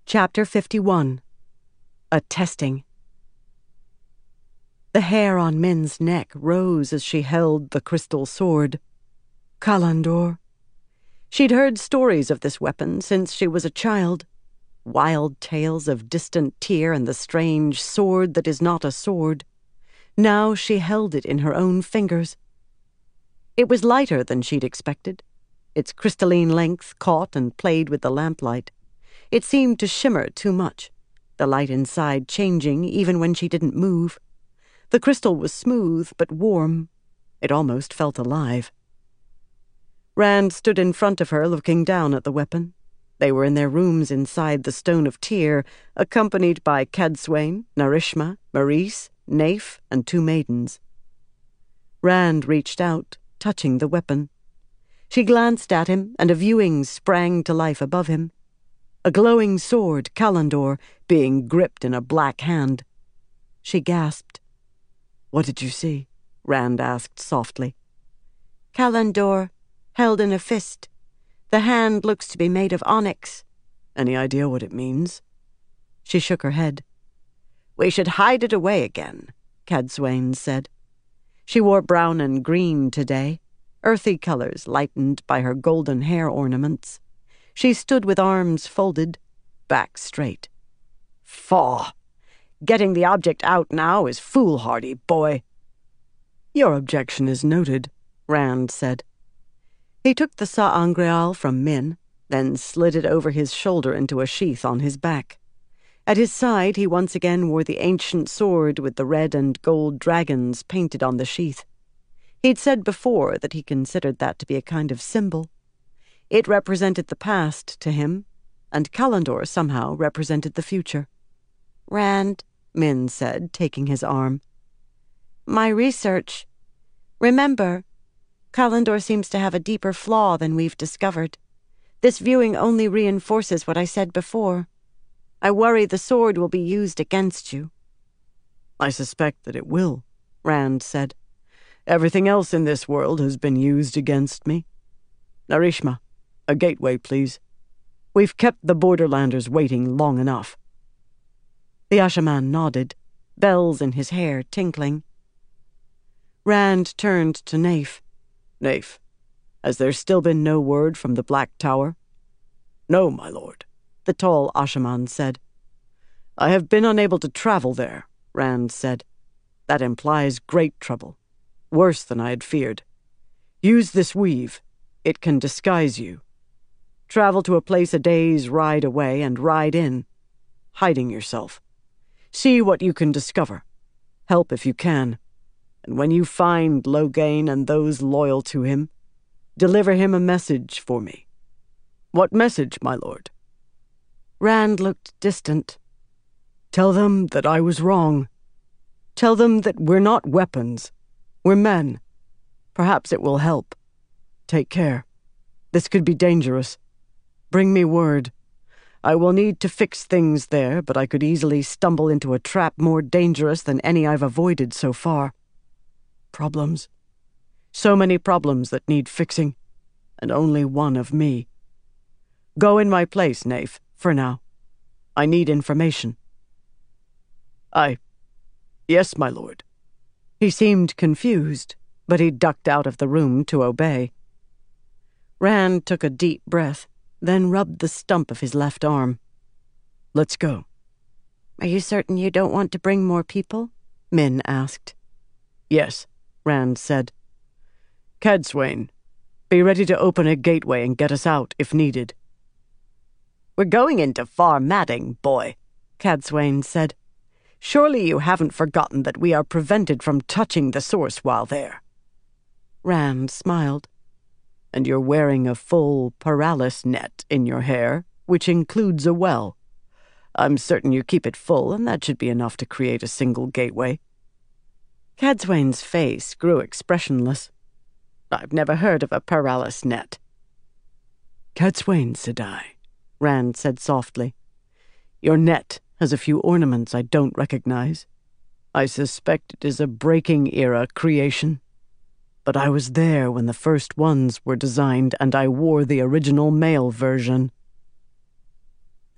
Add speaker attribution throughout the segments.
Speaker 1: Chapter 51. A Testing. The hair on Min's neck rose as she held the crystal sword. Kalandor. She'd heard stories of this weapon since she was a child. Wild tales of distant Tyr and the strange sword that is not a sword. Now she held it in her own fingers. It was lighter than she'd expected. Its crystalline length caught and played with the lamplight. It seemed to shimmer too much, the light inside changing even when she didn't move. The crystal was smooth but warm. It almost felt alive. Rand stood in front of her, looking down at the weapon. They were in their rooms inside the Stone of Tyr, accompanied by Cadsuane, Narishma, Maurice, Naif, and 2 maidens. Rand reached out, touching the weapon. She glanced at him, and a viewing sprang to life above him. A glowing sword, Kalandor, being gripped in a black hand. She gasped. "What did you see?" Rand asked softly.
Speaker 2: "Kalandor, held in a fist. The hand looks to be made of onyx."
Speaker 1: "Any idea what it means?" She shook her head.
Speaker 2: "We should hide it away again," Cadsuane said.
Speaker 1: She wore brown and green today, earthy colors lightened by her golden hair ornaments. She stood with arms folded, back straight.
Speaker 2: "Faugh! Getting the object out now is foolhardy, boy."
Speaker 1: "Your objection is noted," Rand said. He took the sa'angreal from Min, then slid it over his shoulder into a sheath on his back. At his side he once again wore the ancient sword with the red and gold dragons painted on the sheath. He'd said before that he considered that to be a kind of symbol. It represented the past to him, and Kalandor somehow represented the future.
Speaker 2: "Rand,"
Speaker 1: Min said, taking his arm.
Speaker 2: "My research. Remember, Kalandor seems to have a deeper flaw than we've discovered. This viewing only reinforces what I said before. I worry the sword will be used against you."
Speaker 1: "I suspect that it will," Rand said. "Everything else in this world has been used against me. Narishma, a gateway, please. We've kept the Borderlanders waiting long enough." The Ashaman nodded, bells in his hair tinkling. Rand turned to Naif. "Naif, has there still been no word from the Black Tower?" "No, my lord," the tall Ashaman said. "I have been unable to travel there," Rand said. "That implies great trouble, worse than I had feared. Use this weave. It can disguise you. Travel to a place a day's ride away and ride in, hiding yourself. See what you can discover. Help if you can. And when you find Loghain and those loyal to him, deliver him a message for me." "What message, my lord?"
Speaker 2: Rand looked distant.
Speaker 1: "Tell them that I was wrong. Tell them that we're not weapons. We're men. Perhaps it will help. Take care. This could be dangerous. Bring me word. I will need to fix things there, but I could easily stumble into a trap more dangerous than any I've avoided so far. Problems. So many problems that need fixing, and only one of me. Go in my place, Naif, for now. I need information." Yes, my lord." He seemed confused, but he ducked out of the room to obey. Rand took a deep breath, then rubbed the stump of his left arm. "Let's go."
Speaker 2: "Are you certain you don't want to bring more people?"
Speaker 1: Min asked. "Yes," Rand said. "Cadsuane, be ready to open a gateway and get us out if needed."
Speaker 2: "We're going into Far Madding, boy," Cadsuane said. "Surely you haven't forgotten that we are prevented from touching the source while there."
Speaker 1: Rand smiled. "And you're wearing a full paralysis net in your hair, which includes a well. I'm certain you keep it full, and that should be enough to create a single gateway." Cadsuane's face grew expressionless.
Speaker 2: "I've never heard of a paralysis net."
Speaker 1: "Cadsuane, Sedai," Rand said softly. "Your net has a few ornaments I don't recognize. I suspect it is a Breaking-era creation. But I was there when the first ones were designed, and I wore the original male version." The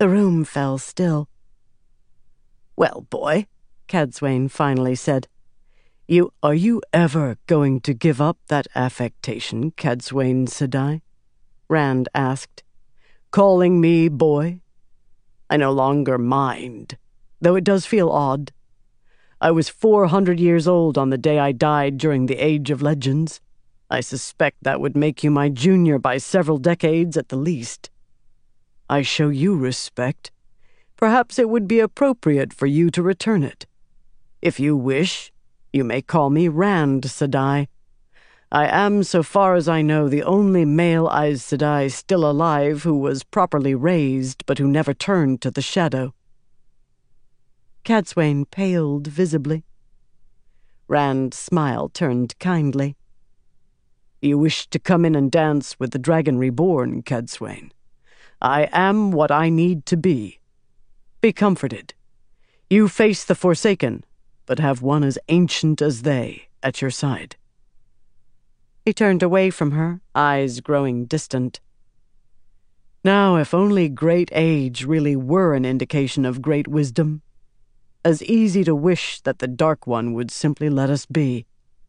Speaker 1: The room fell still. "Well, boy," Cadsuane finally said. Are you ever going to give up that affectation, Cadsuane Sedai?" Rand asked. "Calling me boy? I no longer mind, though it does feel odd. I was 400 years old on the day I died during the Age of Legends. I suspect that would make you my junior by several decades at the least. I show you respect. Perhaps it would be appropriate for you to return it. If you wish, you may call me Rand Sedai. I am, so far as I know, the only male Aes Sedai still alive who was properly raised but who never turned to the shadow." Cadsuane paled visibly. Rand's smile turned kindly. "You wish to come in and dance with the Dragon Reborn, Cadsuane. I am what I need to be. Be comforted. You face the Forsaken, but have one as ancient as they at your side." He turned away from her, eyes growing distant. Now, if only great age really were an indication of great wisdom. As easy to wish that the Dark One would simply let us be.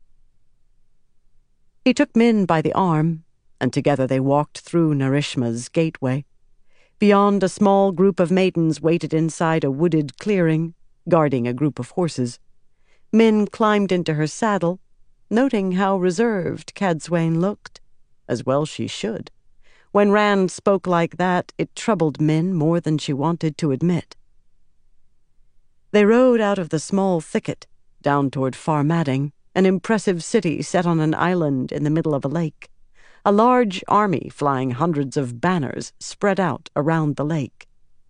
Speaker 1: He took Min by the arm, and together they walked through Narishma's gateway. Beyond, a small group of maidens waited inside a wooded clearing, guarding a group of horses. Min climbed into her saddle, noting how reserved Cadsuane looked, as well she should. When Rand spoke like that, it troubled Min more than she wanted to admit. They rode out of the small thicket, down toward Farmading, an impressive city set on an island in the middle of a lake. A large army flying hundreds of banners spread out around the lake.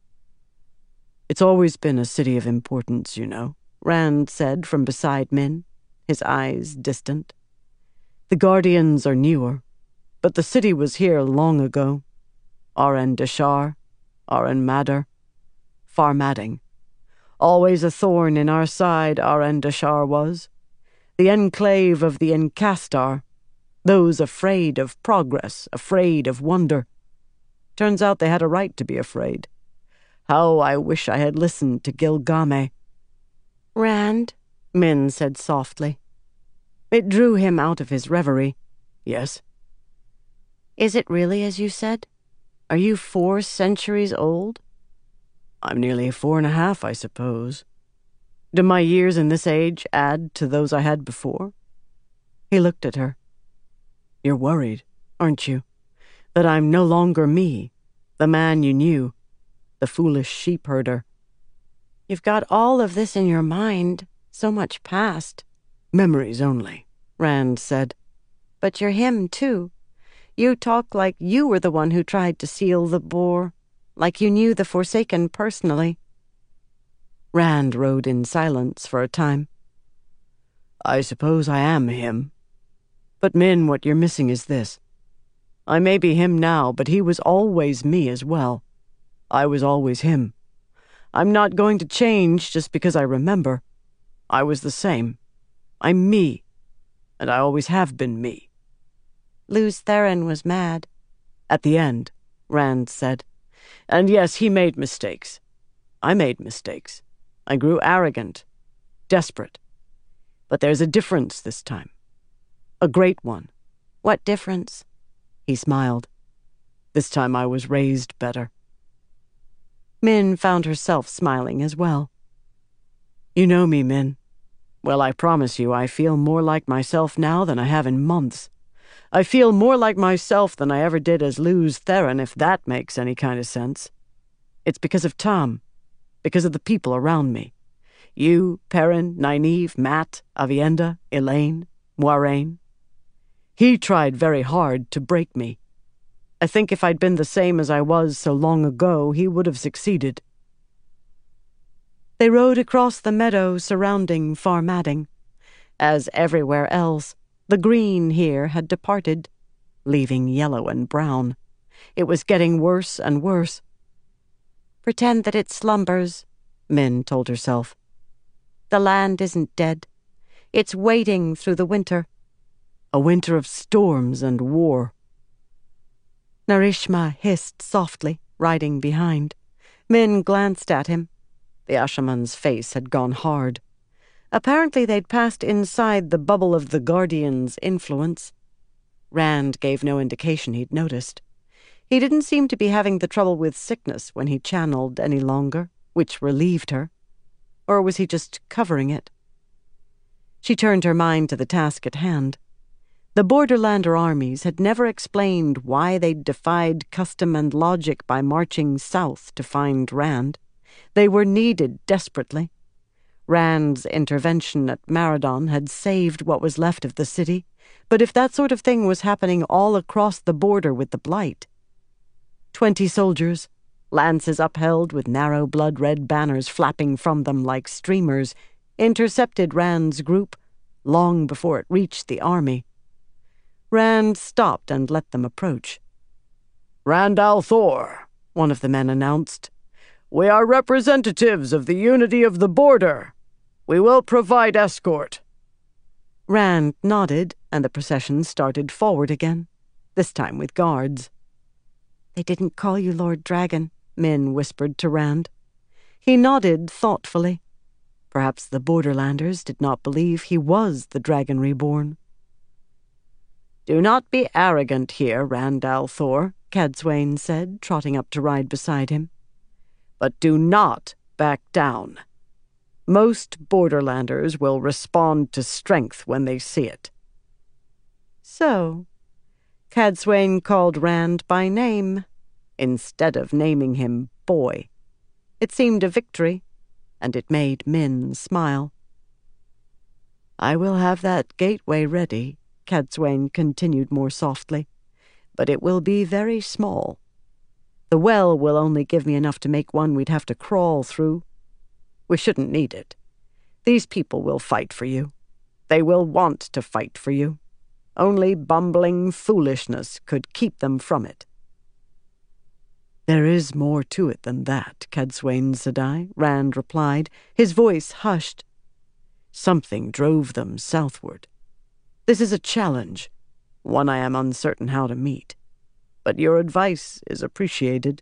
Speaker 1: "It's always been a city of importance, you know," Rand said from beside Min, his eyes distant. "The Guardians are newer, but the city was here long ago. Arren Deshar, Arren Madar, Farmading. Always a thorn in our side, Arren Deshar was. The enclave of the Encastar, those afraid of progress, afraid of wonder. Turns out they had a right to be afraid. How I wish I had listened to Gilgame."
Speaker 2: "Rand,"
Speaker 1: Min said softly. It drew him out of his reverie. "Yes?"
Speaker 2: "Is it really as you said? Are you 4 centuries old?"
Speaker 1: "I'm nearly 4.5, I suppose. Do my years in this age add to those I had before?" He looked at her. "You're worried, aren't you? That I'm no longer me, the man you knew, the foolish sheep-herder."
Speaker 2: "You've got all of this in your mind, so much past."
Speaker 1: "Memories only," Rand said.
Speaker 2: "But you're him, too. You talk like you were the one who tried to seal the bore, like you knew the Forsaken personally."
Speaker 1: Rand rode in silence for a time. "I suppose I am him. But Min, what you're missing is this. I may be him now, but he was always me as well. I was always him. I'm not going to change just because I remember. I was the same. I'm me, and I always have been me."
Speaker 2: "Lews Therin was mad."
Speaker 1: "At the end," Rand said. "And yes, he made mistakes. I made mistakes. I grew arrogant, desperate. But there's a difference this time. A great one."
Speaker 2: "What difference?"
Speaker 1: He smiled. "This time I was raised better."
Speaker 2: Min found herself smiling as well.
Speaker 1: "You know me, Min. Well, I promise you, I feel more like myself now than I have in months. I feel more like myself than I ever did as Lews Therin, if that makes any kind of sense. It's because of Tom, because of the people around me. You, Perrin, Nynaeve, Mat, Aviendha, Elayne, Moiraine. He tried very hard to break me. I think if I'd been the same as I was so long ago, he would have succeeded." They rode across the meadow surrounding Farmading. As everywhere else, the green here had departed, leaving yellow and brown. It was getting worse and worse.
Speaker 2: "Pretend that it slumbers," Min told herself. "The land isn't dead. It's waiting through the winter."
Speaker 1: A winter of storms and war.
Speaker 2: Narishma hissed softly, riding behind.
Speaker 1: Min glanced at him. The Ashaman's face had gone hard. Apparently they'd passed inside the bubble of the Guardian's influence. Rand gave no indication he'd noticed. He didn't seem to be having the trouble with sickness when he channeled any longer, which relieved her. Or was he just covering it? She turned her mind to the task at hand. The Borderlander armies had never explained why they'd defied custom and logic by marching south to find Rand. They were needed desperately. Rand's intervention at Maradon had saved what was left of the city, but if that sort of thing was happening all across the border with the Blight— 20 soldiers, lances upheld with narrow blood-red banners flapping from them like streamers, intercepted Rand's group long before it reached the army. Rand stopped and let them approach.
Speaker 3: "Rand al'Thor," one of the men announced. "We are representatives of the unity of the border. We will provide escort."
Speaker 1: Rand nodded, and the procession started forward again, this time with guards. "They didn't call you Lord Dragon," Min whispered to Rand. He nodded thoughtfully. Perhaps the Borderlanders did not believe he was the Dragon Reborn.
Speaker 3: "Do not be arrogant here, Rand al'Thor," Cadsuane said, trotting up to ride beside him. "But do not back down. Most Borderlanders will respond to strength when they see it."
Speaker 1: So, Cadsuane called Rand by name, instead of naming him Boy. It seemed a victory, and it made Min smile.
Speaker 3: "I will have that gateway ready," Cadsuane continued more softly, "but it will be very small. The well will only give me enough to make one we'd have to crawl through. We shouldn't need it. These people will fight for you. They will want to fight for you. Only bumbling foolishness could keep them from it."
Speaker 1: "There is more to it than that, Cadsuane Sedai," Rand replied, his voice hushed. "Something drove them southward. This is a challenge, one I am uncertain how to meet. But your advice is appreciated."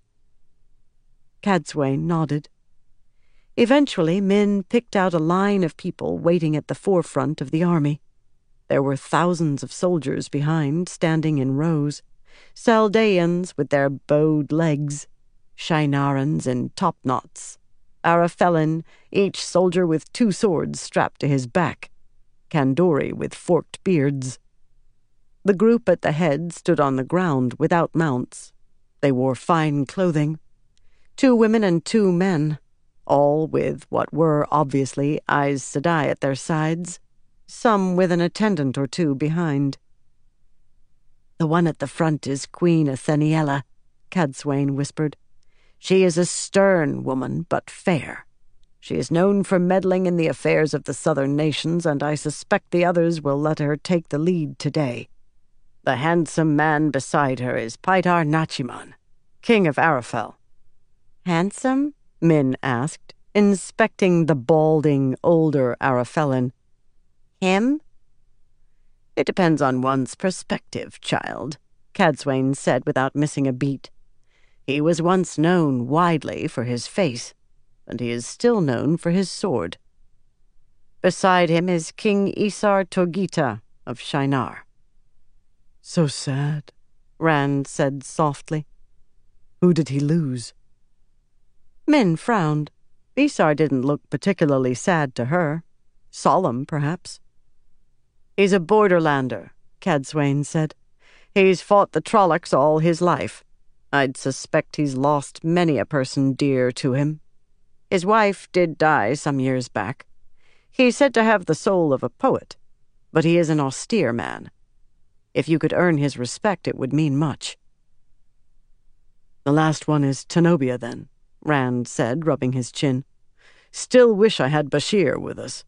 Speaker 1: Cadsuane nodded. Eventually, Min picked out a line of people waiting at the forefront of the army. There were thousands of soldiers behind, standing in rows. Saldeans with their bowed legs, Shinarans in topknots, Arafelin, each soldier with 2 swords strapped to his back, Kandori with forked beards. The group at the head stood on the ground without mounts. They wore fine clothing. 2 women and 2 men, all with what were obviously Aes Sedai at their sides, some with an attendant or 2 behind. "The one at the front is Queen Atheniella," Cadsuane whispered. "She is a stern woman, but fair. She is known for meddling in the affairs of the southern nations, and I suspect the others will let her take the lead today. The handsome man beside her is Paitar Nachiman, king of Arafel." "Handsome?" Min asked, inspecting the balding, older Arafelin. "Him?" "It depends on one's perspective, child," Cadsuane said without missing a beat. "He was once known widely for his face, and he is still known for his sword. Beside him is King Isar Togita of Shinar." "So sad," Rand said softly. "Who did he lose?" Min frowned. Isar didn't look particularly sad to her. Solemn, perhaps.
Speaker 3: "He's a Borderlander," Cadsuane said. "He's fought the Trollocs all his life. I'd suspect he's lost many a person dear to him. His wife did die some years back. He's said to have the soul of a poet, but he is an austere man. If you could earn his respect, it would mean much."
Speaker 1: "The last one is Tenobia, then," Rand said, rubbing his chin. "Still wish I had Bashir with us."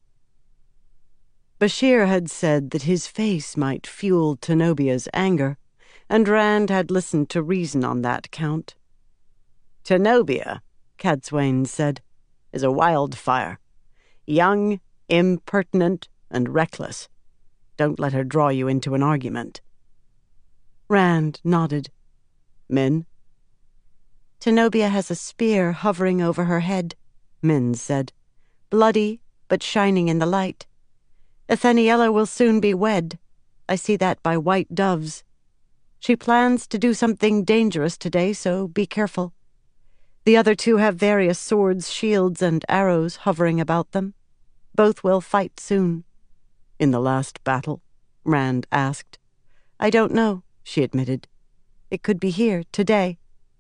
Speaker 1: Bashir had said that his face might fuel Tenobia's anger, and Rand had listened to reason on that count.
Speaker 3: "Tenobia," Cadsuane said, "is a wildfire. Young, impertinent, and reckless. Don't let her draw you into an argument."
Speaker 1: Rand nodded.
Speaker 3: "Min?"
Speaker 2: Tenobia has a spear hovering over her head, Min said. Bloody, but shining in the light. Atheniella will soon be wed. I see that by white doves. She plans to do something dangerous today, so be careful. The other two have various swords, shields, and arrows hovering about them. Both will fight soon.
Speaker 3: In the last battle? Rand asked.
Speaker 2: I don't know, she admitted. It could be here, today.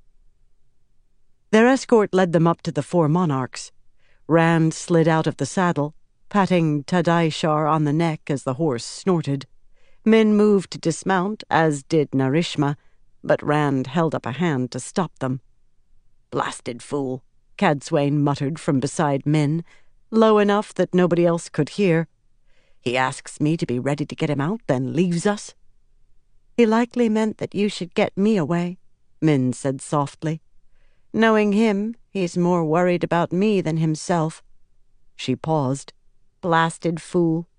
Speaker 3: Their escort led them up to the four monarchs. Rand slid out of the saddle, patting Tadaishar on the neck as the horse snorted. Min moved to dismount, as did Narishma, but Rand held up a hand to stop them. Blasted fool, Cadsuane muttered from beside Min, low enough that nobody else could hear. He asks me to be ready to get him out, then leaves us.
Speaker 2: He likely meant that you should get me away, Min said softly. Knowing him, he's more worried about me than himself.
Speaker 3: She paused.
Speaker 2: Blasted fool.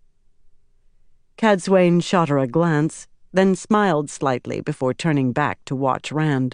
Speaker 3: Cadsuane shot her a glance, then smiled slightly before turning back to watch Rand.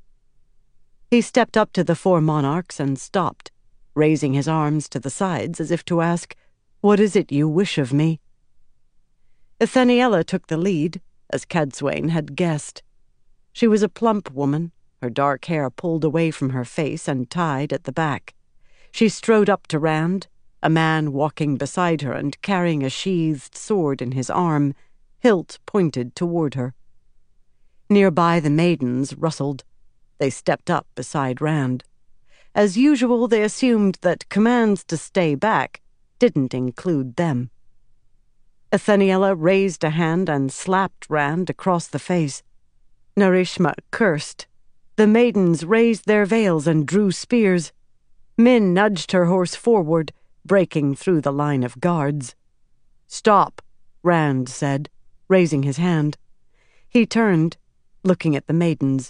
Speaker 3: He stepped up to the four monarchs and stopped, raising his arms to the sides as if to ask, "What is it you wish of me?" Atheniella took the lead, as Cadsuane had guessed. She was a plump woman, her dark hair pulled away from her face and tied at the back. She strode up to Rand, a man walking beside her and carrying a sheathed sword in his arm, hilt pointed toward her. Nearby the maidens rustled. They stepped up beside Rand. As usual, they assumed that commands to stay back didn't include them. Atheniella raised a hand and slapped Rand across the face. Narishma cursed. The maidens raised their veils and drew spears. Min nudged her horse forward, breaking through the line of guards. "Stop," Rand said, raising his hand. He turned, looking at the maidens.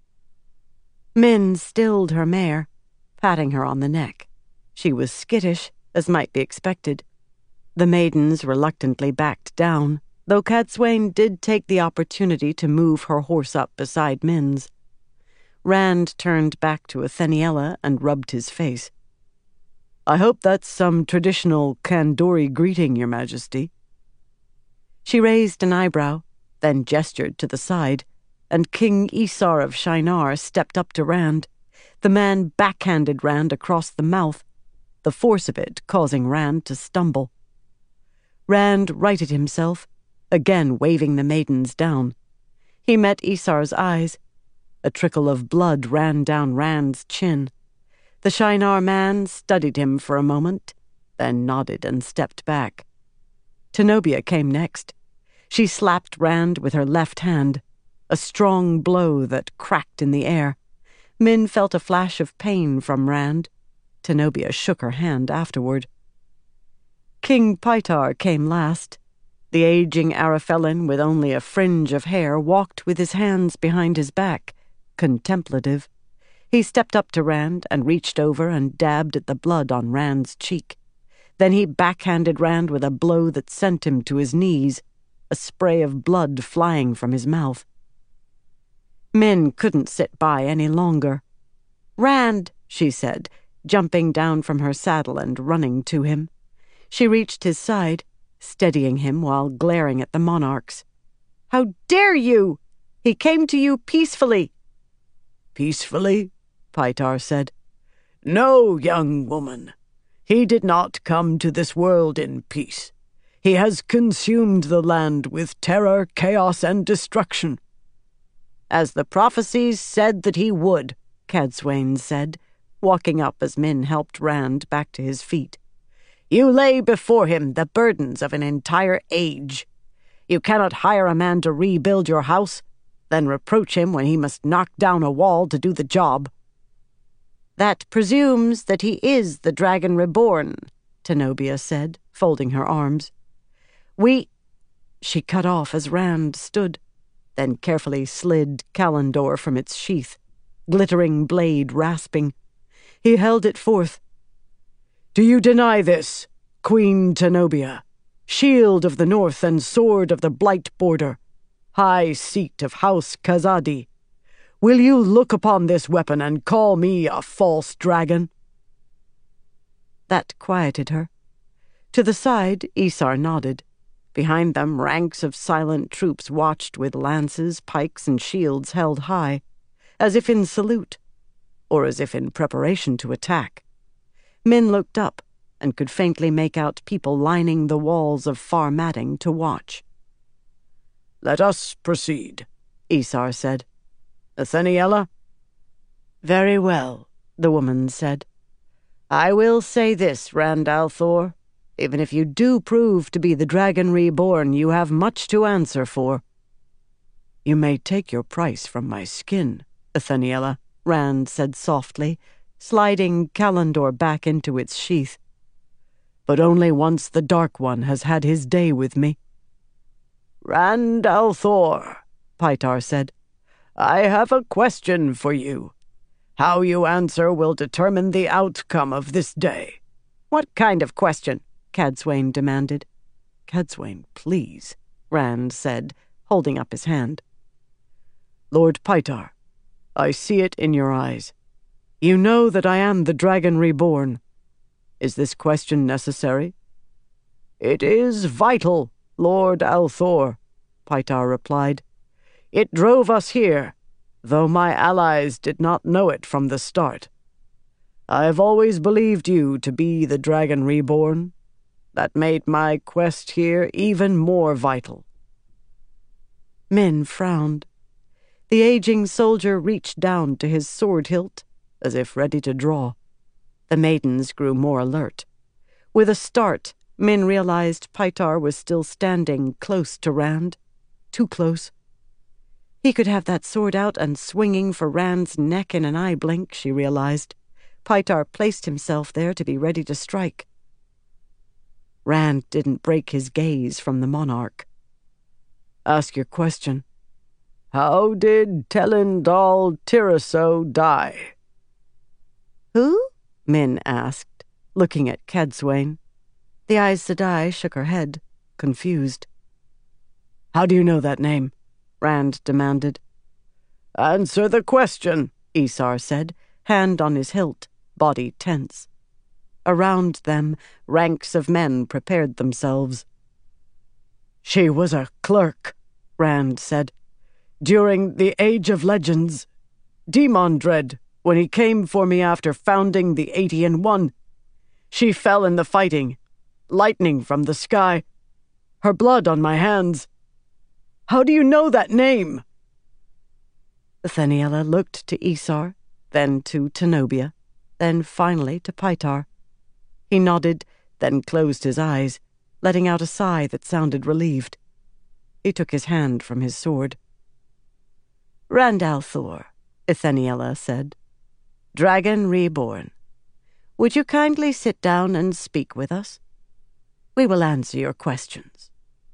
Speaker 3: Min stilled her mare, patting her on the neck. She was skittish, as might be expected. The maidens reluctantly backed down, though Cadsuane did take the opportunity to move her horse up beside Min's. Rand turned back to Atheniella and rubbed his face. "I hope that's some traditional Kandori greeting, Your Majesty." She raised an eyebrow, then gestured to the side, and King Isar of Shinar stepped up to Rand. The man backhanded Rand across the mouth, the force of it causing Rand to stumble. Rand righted himself, again waving the maidens down. He met Isar's eyes. A trickle of blood ran down Rand's chin. The Shinar man studied him for a moment, then nodded and stepped back. Tenobia came next. She slapped Rand with her left hand, a strong blow that cracked in the air. Min felt a flash of pain from Rand. Tenobia shook her hand afterward. King Pytar came last. The aging Arafellan with only a fringe of hair walked with his hands behind his back, contemplative. He stepped up to Rand and reached over and dabbed at the blood on Rand's cheek. Then he backhanded Rand with a blow that sent him to his knees, a spray of blood flying from his mouth. Min couldn't sit by any longer. "Rand," she said, jumping down from her saddle and running to him. She reached his side, steadying him while glaring at the monarchs. "How dare you! He came to you peacefully."
Speaker 4: "Peacefully?" Pytar said. "No, young woman. He did not come to this world in peace. He has consumed the land with terror, chaos, and destruction."
Speaker 1: "As the prophecies said that he would," Cadsuane said, walking up as Min helped Rand back to his feet. "You lay before him the burdens of an entire age. You cannot hire a man to rebuild your house, then reproach him when he must knock down a wall to do the job." "That presumes that he is the Dragon Reborn," Tenobia said, folding her arms. She cut off as Rand stood, then carefully slid Kalendor from its sheath, glittering blade rasping. He held it forth.
Speaker 4: "Do you deny this, Queen Tenobia, shield of the north and sword of the Blight border, high seat of House Khazadi? Will you look upon this weapon and call me a false dragon?"
Speaker 1: That quieted her. To the side, Isar nodded. Behind them, ranks of silent troops watched with lances, pikes, and shields held high, as if in salute, or as if in preparation to attack. Min looked up and could faintly make out people lining the walls of Far Madding to watch.
Speaker 4: "Let us proceed," Isar said. "Atheniella?"
Speaker 1: "Very well," the woman said. "I will say this, Rand al'Thor. Even if you do prove to be the Dragon Reborn, you have much to answer for."
Speaker 3: "You may take your price from my skin, Atheniella,"
Speaker 1: Rand said softly, sliding Callandor back into its sheath.
Speaker 3: "But only once the Dark One has had his day with me."
Speaker 4: "Rand al'Thor," Pytar said, "I have a question for you. How you answer will determine the outcome of this day."
Speaker 1: "What kind of question?" Cadsuane demanded.
Speaker 3: "Cadsuane, please,"
Speaker 1: Rand said, holding up his hand.
Speaker 3: "Lord Pytar, I see it in your eyes. You know that I am the Dragon Reborn. Is this question necessary?"
Speaker 4: "It is vital, Lord al'Thor," Pytar replied. "It drove us here, though my allies did not know it from the start. I have always believed you to be the Dragon Reborn. That made my quest here even more vital."
Speaker 1: Min frowned. The aging soldier reached down to his sword hilt, as if ready to draw. The maidens grew more alert. With a start, Min realized Pytar was still standing close to Rand. Too close. He could have that sword out and swinging for Rand's neck in an eye blink, she realized. Pytar placed himself there to be ready to strike. Rand didn't break his gaze from the monarch.
Speaker 3: "Ask your question."
Speaker 4: "How did Telindal Tiraso die?"
Speaker 1: "Who?" Min asked, looking at Cadsuane. The Aes Sedai shook her head, confused.
Speaker 3: "How do you know that name?"
Speaker 1: Rand demanded.
Speaker 4: "Answer the question,"
Speaker 1: Isar said, hand on his hilt, body tense. Around them, ranks of men prepared themselves.
Speaker 4: "She was a clerk," Rand said. "During the Age of Legends, Demondred, when he came for me after founding the 80-1, she fell in the fighting, lightning from the sky, her blood on my hands. How do you know that name?"
Speaker 1: Atheniella looked to Isar, then to Tenobia, then finally to Pytar. He nodded, then closed his eyes, letting out a sigh that sounded relieved. He took his hand from his sword. "Rand al'Thor," Atheniella said, "Dragon Reborn, would you kindly sit down and speak with us? We will answer your questions."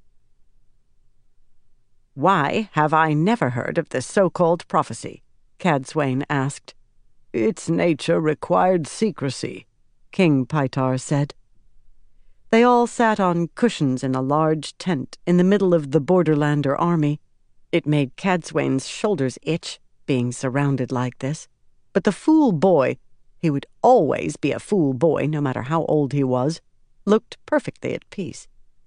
Speaker 1: "Why have I never heard of this so-called prophecy?" Cadsuane asked.
Speaker 4: "Its nature required secrecy,"
Speaker 1: King Pytar said. They all sat on cushions in a large tent in the middle of the Borderlander army. It made Cadsuane's shoulders itch, being surrounded like this. But the fool boy, he would always be a fool boy no matter how old he was, looked perfectly at peace.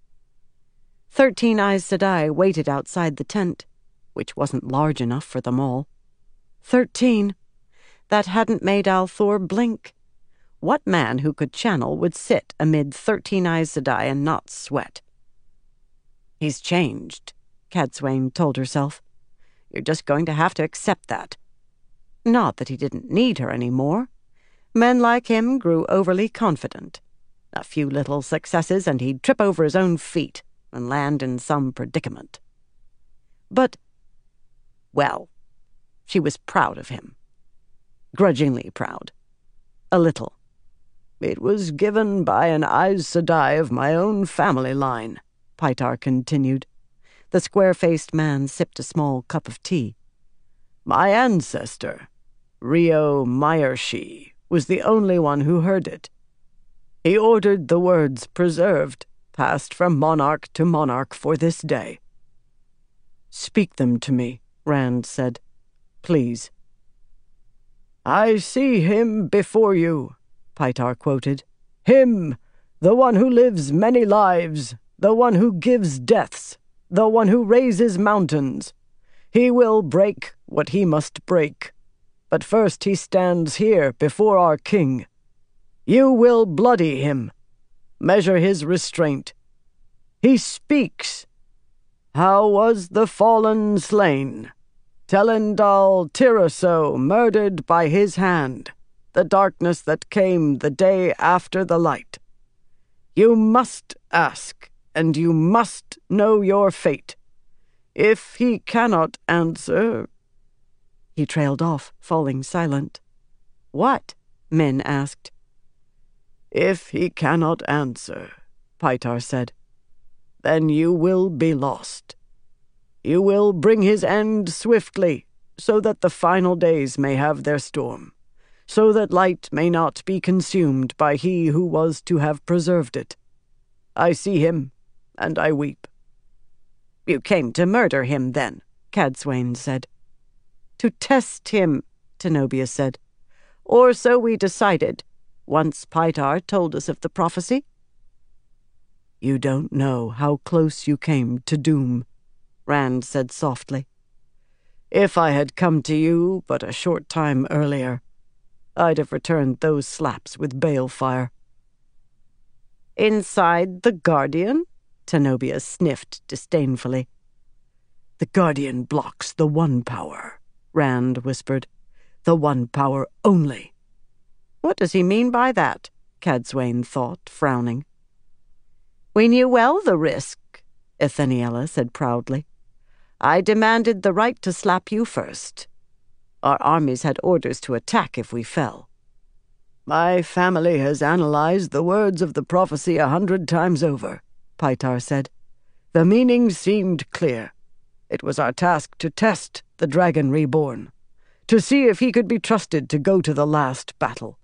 Speaker 1: 13 Aes Sedai waited outside the tent, which wasn't large enough for them all. 13. That hadn't made al'Thor blink. What man who could channel would sit amid 13 Aes Sedai and not sweat? "He's changed," Cadsuane told herself. "You're just going to have to accept that." Not that he didn't need her any more. Men like him grew overly confident. A few little successes and he'd trip over his own feet and land in some predicament. But, well, she was proud of him. Grudgingly proud. A little.
Speaker 4: "It was given by an Aes Sedai of my own family line,"
Speaker 1: Pytar continued. The square-faced man sipped a small cup of tea.
Speaker 4: "My ancestor, Rio Myershi, was the only one who heard it. He ordered the words preserved, passed from monarch to monarch for this day."
Speaker 3: "Speak them to me," Rand said. "Please."
Speaker 4: "I see him before you," Pytar quoted. "Him, the one who lives many lives, the one who gives deaths, the one who raises mountains. He will break what he must break. But first he stands here before our king. You will bloody him. Measure his restraint. He speaks. How was the fallen slain? Telendal Tiraso murdered by his hand, the darkness that came the day after the light. You must ask, and you must know your fate. If he cannot answer—"
Speaker 1: He trailed off, falling silent. "What?" Min asked.
Speaker 4: "If he cannot answer," Pytar said, "then you will be lost. You will bring his end swiftly, so that the final days may have their storm, so that light may not be consumed by he who was to have preserved it. I see him, and I weep."
Speaker 1: "You came to murder him, then," Cadsuane said. "To test him," Tenobia said. "Or so we decided, once Pytar told us of the prophecy."
Speaker 4: "You don't know how close you came to doom," Rand said softly. "If I had come to you but a short time earlier, I'd have returned those slaps with balefire."
Speaker 1: "Inside the Guardian?" Tenobia sniffed disdainfully.
Speaker 4: "The Guardian blocks the one power," Rand whispered. "The one power only."
Speaker 1: "What does he mean by that?" Cadsuane thought, frowning. "We knew well the risk," Ethaniela said proudly. "I demanded the right to slap you first. Our armies had orders to attack if we fell."
Speaker 4: "My family has analyzed the words of the prophecy 100 times over," Pytar said. "The meaning seemed clear. It was our task to test the dragon reborn, to see if he could be trusted to go to the last battle."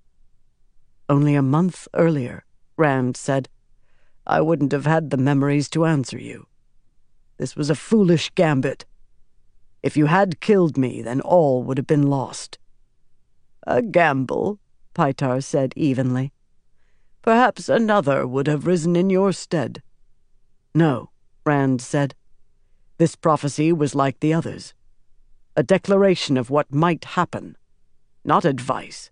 Speaker 1: "Only a month earlier," Rand said,
Speaker 4: "I wouldn't have had the memories to answer you. This was a foolish gambit. If you had killed me, then all would have been lost." "A gamble," Pytar said evenly. "Perhaps another would have risen in your stead." "No," Rand said. "This prophecy was like the others. A declaration of what might happen, not advice."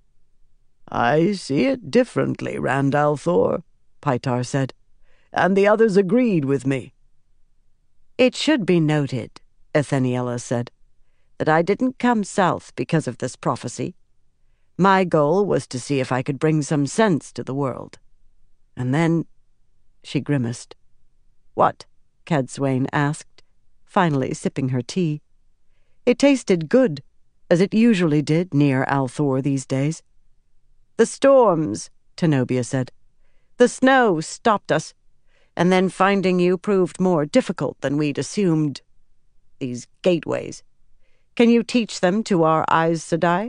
Speaker 4: "I see it differently, Rand al'Thor," Pytar said, "and the others agreed with me."
Speaker 1: "It should be noted," Ethaniela said, "that I didn't come south because of this prophecy. My goal was to see if I could bring some sense to the world. And then—" She grimaced. "What?" Cadsuane asked, finally sipping her tea. It tasted good, as it usually did near al'Thor these days. "The storms," Tenobia said. "The snow stopped us, and then finding you proved more difficult than we'd assumed. These gateways. Can you teach them to our Aes Sedai?"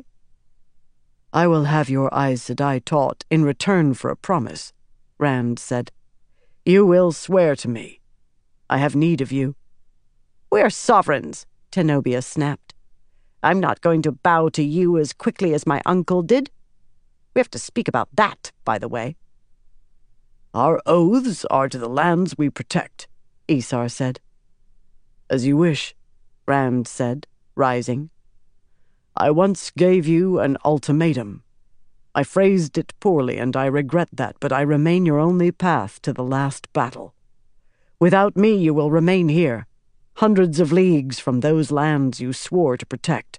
Speaker 4: "I will have your Aes Sedai taught in return for a promise," Rand said. "You will swear to me. I have need of you."
Speaker 1: "We're sovereigns," Tenobia snapped. "I'm not going to bow to you as quickly as my uncle did. We have to speak about that, by the way."
Speaker 4: "Our oaths are to the lands we protect," Isar said. "As you wish," Rand said, rising. "I once gave you an ultimatum. I phrased it poorly, and I regret that, but I remain your only path to the last battle. Without me you will remain here, hundreds of leagues from those lands you swore to protect."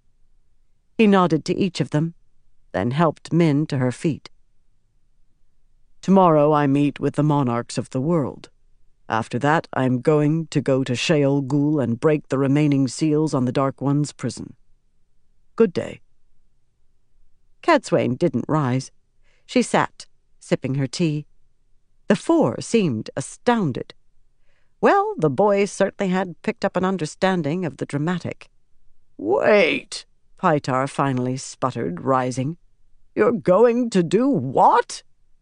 Speaker 1: He nodded to each of them, then helped Min to her feet.
Speaker 4: "Tomorrow I meet with the monarchs of the world. After that I'm going to go to Sheol Ghul and break the remaining seals on the Dark One's prison. Good day."
Speaker 1: Cadsuane didn't rise. She sat, sipping her tea. The four seemed astounded. Well, the boy certainly had picked up an understanding of the dramatic.
Speaker 4: "Wait," Pytar finally sputtered, rising. "You're going to do what?"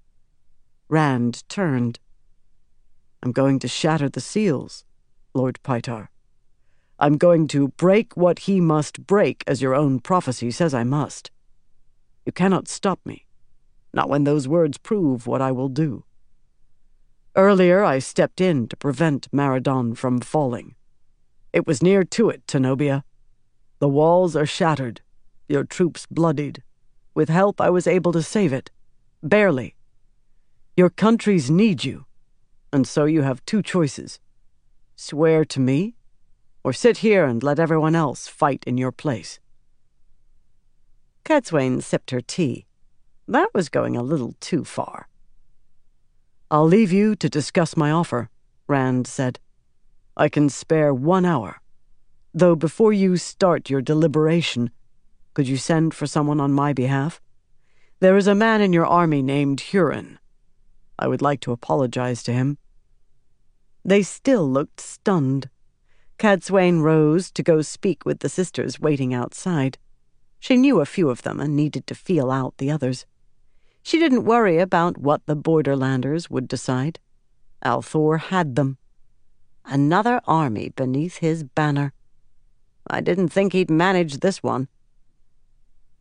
Speaker 1: Rand turned.
Speaker 4: "I'm going to shatter the seals, Lord Pytar. I'm going to break what he must break, as your own prophecy says I must. You cannot stop me, not when those words prove what I will do. Earlier I stepped in to prevent Maradon from falling. It was near to it, Tenobia. The walls are shattered, your troops bloodied. With help I was able to save it. Barely. Your countries need you, and so you have two choices. Swear to me, or sit here and let everyone else fight in your place.
Speaker 1: Cadsuane sipped her tea. That was going a little too far.
Speaker 4: I'll leave you to discuss my offer, Rand said. I can spare 1 hour. Though before you start your deliberation, could you send for someone on my behalf? There is a man in your army named Huron. I would like to apologize to him.
Speaker 1: They still looked stunned. Cadsuane rose to go speak with the sisters waiting outside. She knew a few of them and needed to feel out the others. She didn't worry about what the Borderlanders would decide. al'Thor had them. Another army beneath his banner. I didn't think he'd manage this one.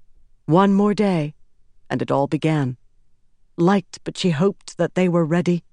Speaker 4: One more day, and it all began. Light, but she hoped that they were ready.